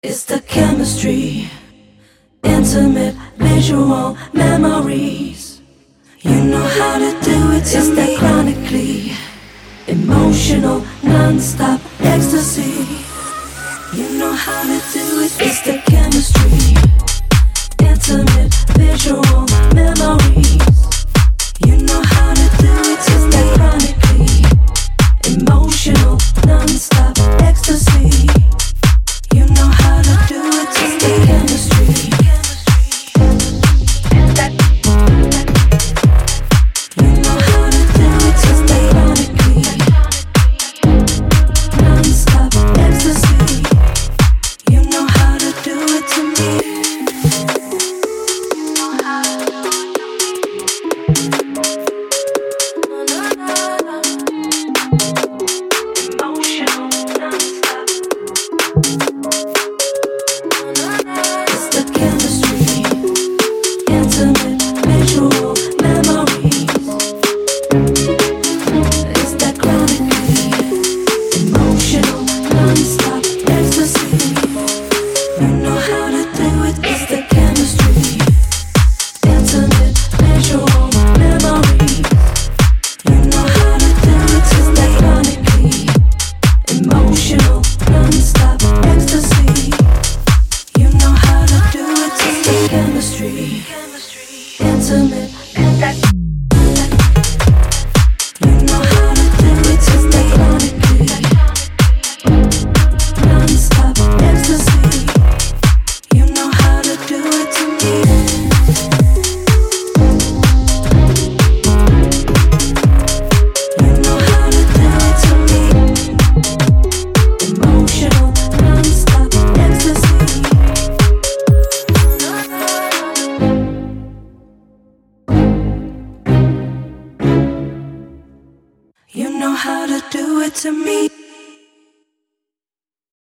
It's the chemistry, intimate visual memories. You know how to do it. It's that chronically emotional, non-stop ecstasy. You know how to do it. It's the chemistry, intimate visual memories. You know how to do it. It's that chronically emotional, non-stop ecstasy. You know how to do it. It's the chemistry. You know how to do it. It's the chronically non-stop ecstasy. You know how to do it to me. You know how to do it to me.